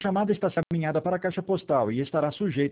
chamada está encaminhada para a caixa postal e estará sujeita